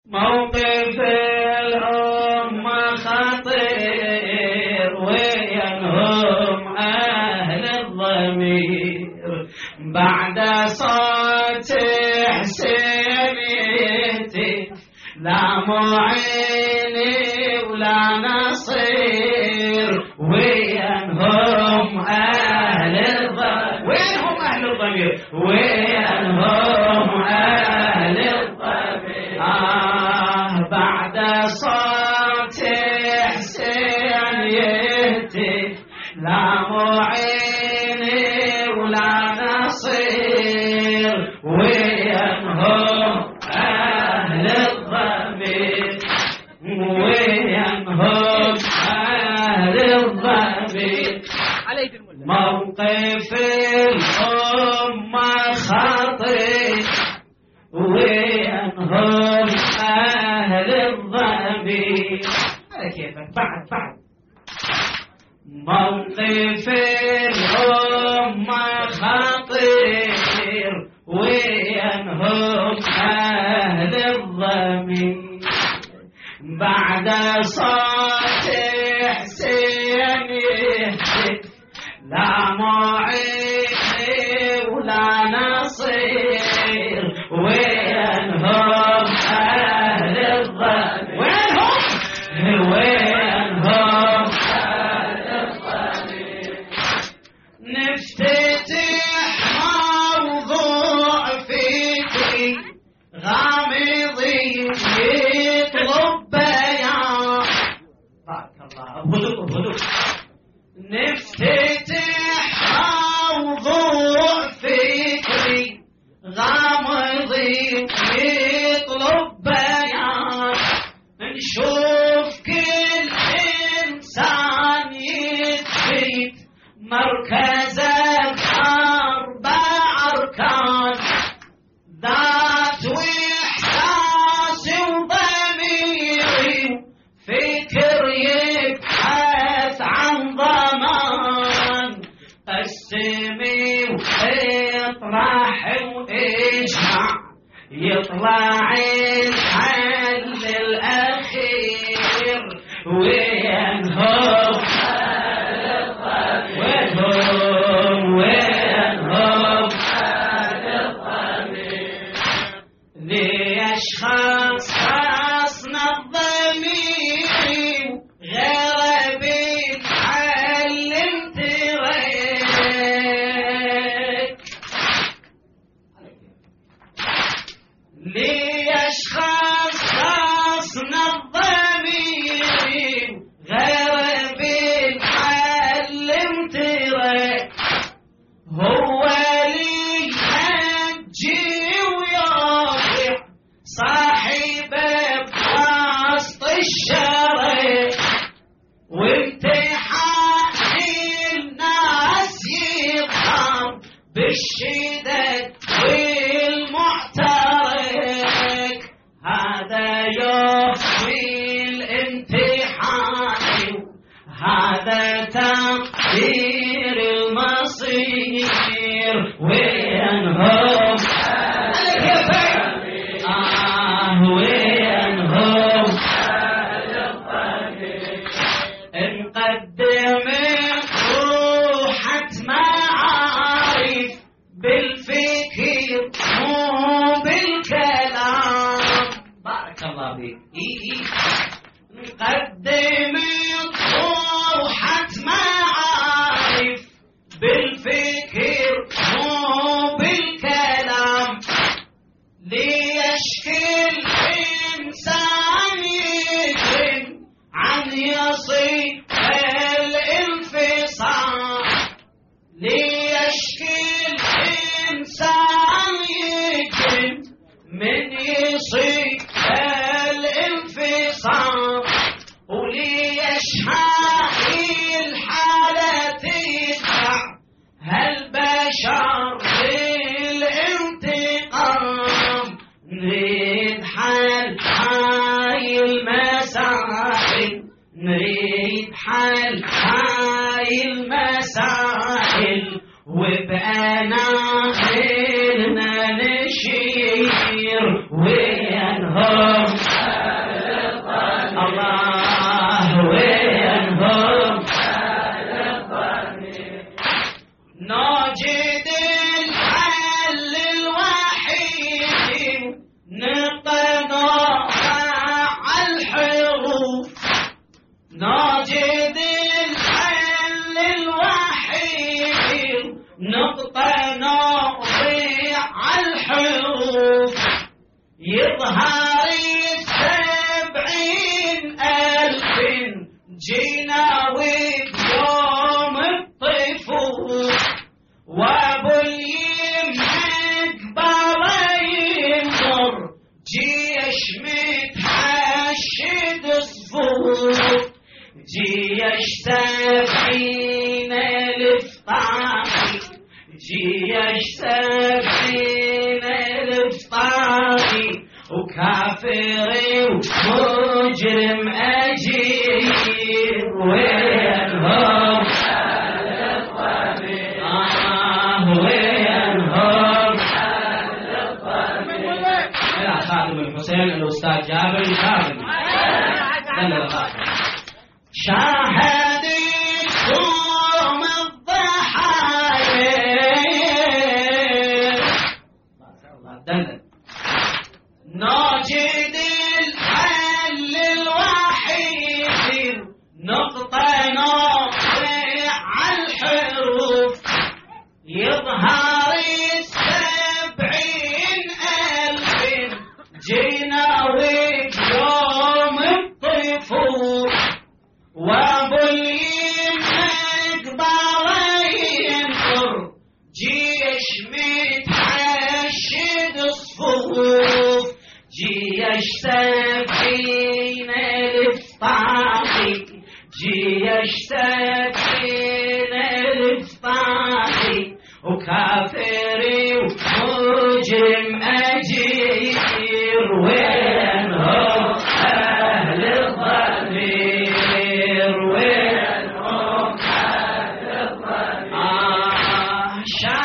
موقف الأمة خطير وينهم أهل الضمير بعد صوت حسين يهتف لا معيني ولا نصير وينهم أهل الضمير وينهم أهل الضمير وينهم أهل الضمير بعد صوت حسين يهتف لا معيني ولا نصير وينهم أهل الضمير وينهم أهل الضمير موقف الأمة خطير وينهم أهل الضمير على كيفك بعد موقف الأمة خطير وينهم أهل الضمير بعد صوت حسين يهتف لا معين ولا نصير وينهم أهل الضمير وينهم أهل الضمير نفتتح موضوع فكري غامضي يطلب بيان بارك الله هدوء نفتتح موضوع فكري غامضي يطلب بيان نشوف كل إنسان يثبت مركزه 4 أركان ذات وإحساس وضميري فكر يبحث عن ضمان قسمي واطرح واجمع يطلع الحل الأخير وينهم وينهم ليش خصصنا الضمير غير بيتعلم تريك ليش خصصنا الضمير غير بيتعلم تريك هو لي حجي ويرجع صاحب بسط الشرع وامتحان الناس يظهر بالشدد والمعترك هذا يخفي الامتحان هذا تقدير المصير وينهم وينهم نقدم روحة معارف بالفكر مو بالكلام بارك الله فيك نقدم روحة معارف بالفكر مو بالكلام ليش كل إنسان يجرم عن يصيب الانفصام ليش كل إنسان يجرم من يصيب الانفصام وليش هاي الحالة تدفع هالبشر للانتقام نريد حل هاي المسائل نريد حل هاي المسائل وبأناخرنا نشير وينهم يظهر 70,000 جينا وبيوم الطفول وابو اليمين قبل ينظر جيش متحشد صفوف جيش 70,000 طاغي جيش 70,000 طاغي وكافر ومجرم أجير وينهم وينهم يا خادم الحسين الأستاذ جابر الخادم شاهدتكم الضحايا نجد الحل الوحيد نقطة نقطع الحروف يظهر 70,000 جينا وبيوم الطفول وابو اليمين قبل ينظر جيش متحشد صفوف جيش 70,000 طاغي جيش 70,000 طاغي وكافر ومجرم أجير وينهم أهل الضمير وينهم أهل الضمير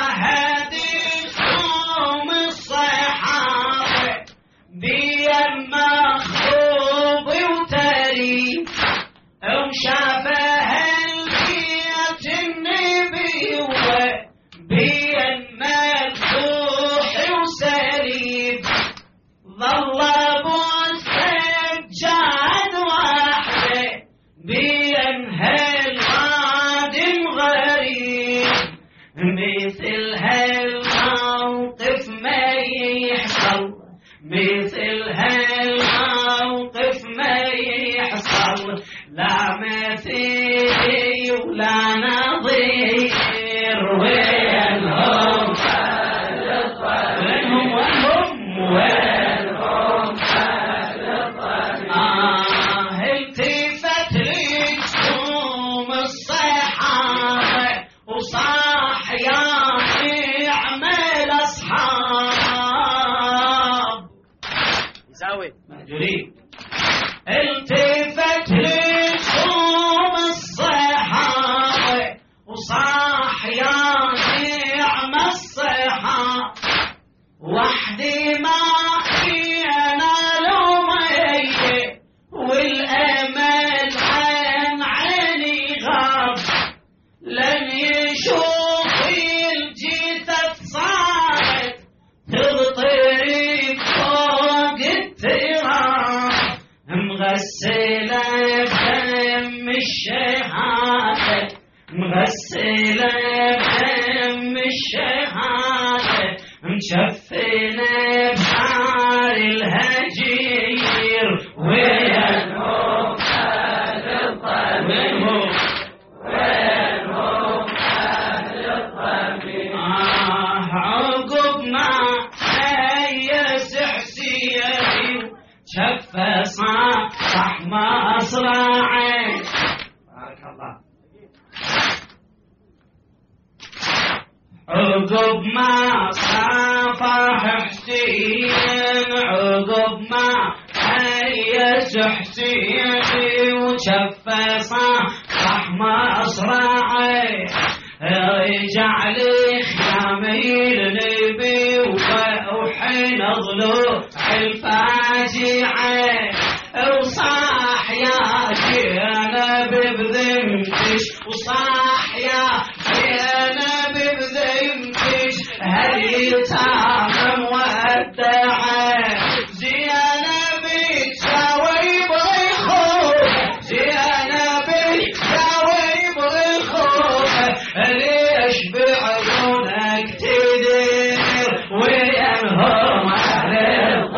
شاهدتهم الصحابة بيم مخروب وتاريخ وشافها البيت النبي وبين مفتوح وسريب ظل ابو السجاد وحده بين هالغادم غريب مثل هالموقف ما يحصل مثل هالموقف ما يحصل لا مثيل ولا نظير وينهم وينهم التفت لجسوم الصحابة وصاح يا نعم الأصحاب يساوي مهجورين التفت لجسوم الصحابة وصاح يا نعم الصحاب وحدي ما فينا لومية والأمل عن عيني غاب لن يشوف الجثث صارت تضطرب فوق التراب مغسلة بدم الشهادة مغسلة بدم الشهادة مشفنة بحار الهجير وينهم أهل الضمير وينهم أهل الضمير عقب ما هيس حسيني شف صح ما أصرعي بارك الله عقب ما صافح حسين عقب ما هيس حسين وشف صح ما أصرعي رجع لي خيامي النبي وحين ضلوع الفاجعة وصاح يا زينب بذمتش وصاح يا زينب بذمتش هل يتعلم ودعه زينب تساوي بغيخوف زينب تساوي بغيخوف ليش بعيونك تدير وينهم أهل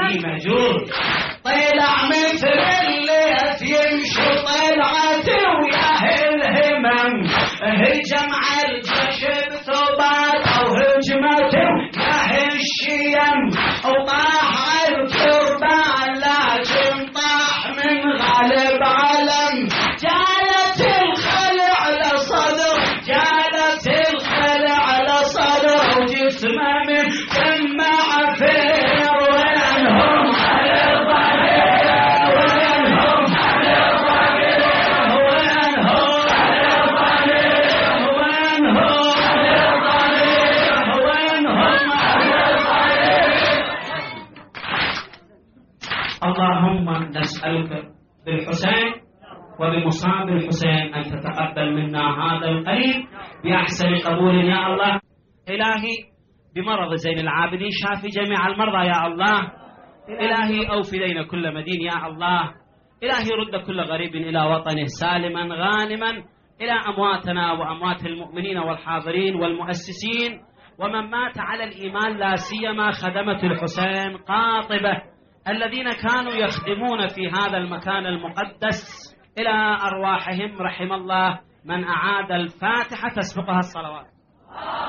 علي مأجور. طلع مثل الليث يمشي طلعته ويا الهمم، هجم على الجيش بثبات وهجمته يا الشيم، وطاح على التربان لكن طاح من غالب علم. جالت الخلع على صدر، جالت الخلع على صدر، وجسمه من دم عفير. وينهم على الضمير، وينهم على الضمير، وينهم على الضمير، وينهم على الضمير، وينهم على الضمير. اللهم نسألك بالحسين وبمصاب الحسين أن تتقبل منا هذا القليل بأحسن قبول يا الله. إلهي بمرض زين العابدين شافي جميع المرضى يا الله. إلهي أوفي دين كل مدين يا الله. إلهي رد كل غريب إلى وطنه سالما غانما. إلى أمواتنا وأموات المؤمنين والحاضرين والمؤسسين ومن مات على الإيمان، لا سيما خدمة الحسين قاطبة الذين كانوا يخدمون في هذا المكان المقدس. إلى أرواحهم رحم الله من أعاد الفاتحة تسبقها الصلوات.